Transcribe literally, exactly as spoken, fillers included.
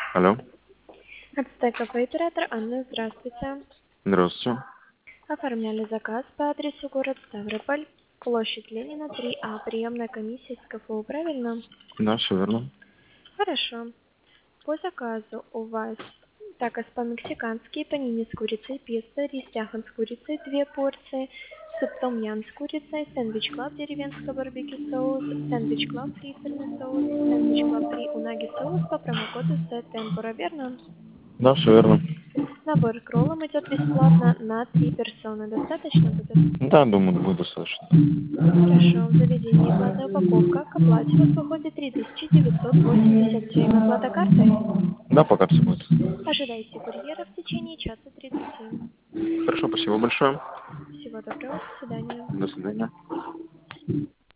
Алло. Отстой кафе оператор Анна, здравствуйте. Здравствуйте. Оформляли заказ по адресу город Ставрополь, площадь Ленина, три А, приемная комиссия с КФУ, правильно? Да, все верно. Хорошо. По заказу у вас такос по-мексикански, панини с курицей, песто, рис ряхан с курицей, две порции, суп том ям с курицей, сэндвич клаб деревенское барбекю соус, сэндвич клаб фри сырный соус, сэндвич клаб фри унаги соус по промокоду С Темпура, верно? Да, все верно. Набор к роллам идет бесплатно на три персоны. Достаточно будет? Да, думаю, будет достаточно. Хорошо. В заведении платная упаковка. К оплате у вас выходит три тысячи девятьсот восемьдесят семь. Оплата картой? Да, пока все будет. Ожидайте курьера в течение часа тридцати. Хорошо, спасибо большое. Всего доброго. До свидания. До свидания.